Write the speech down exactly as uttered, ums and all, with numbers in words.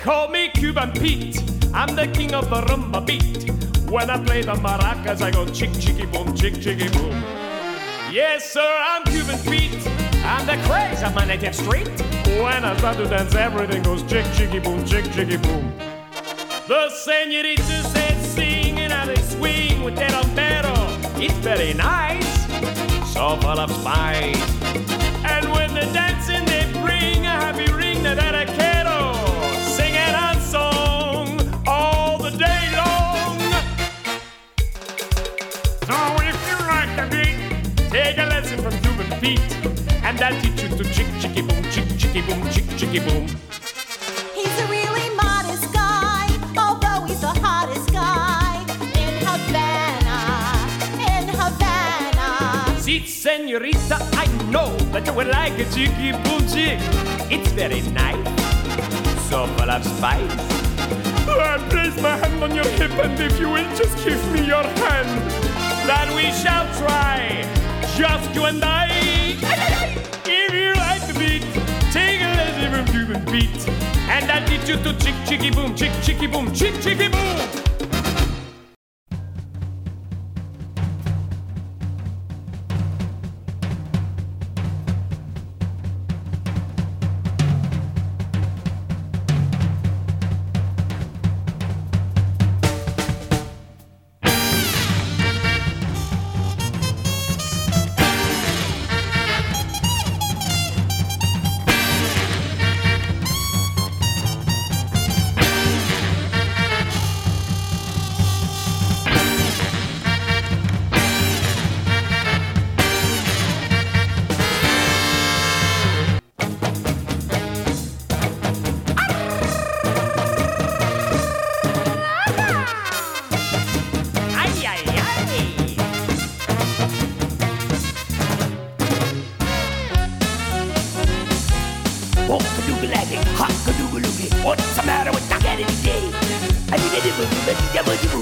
call me Cuban Pete. I'm the king of the rumba beat. When I play the maracas, I go chick, chicky, boom, chick, chicky, boom. Yes, sir, I'm Cuban Pete. I'm the craze of my native street. When I start to dance, everything goes chick, chicky, boom, chick, chicky, boom. The señorita said sing and how they swing with that ombero. It's very nice, so full of spice. And when they're dancing, they bring a happy ring that I quiero. Singing a song all the day long. So if you like the beat, take a lesson from Cuban Pete, and I'll teach you to chick, chicky, boom, chick, chicky, boom, chick, chicky, boom. He's a really modest guy, although he's the hottest guy in Havana, in Havana. See, señorita, I know that you would like a chicky, boom, chick. It's very nice, so full of spice. I place my hand on your hip, and if you will just give me your hand, that we shall try, just you and I. If you like the beat, take a lesson from Cuban Pete, and I'll teach you to chick, chicky, boom, chick, chicky, boom, chick, chicky, boom. What's the matter with not getting today? I need a little bit of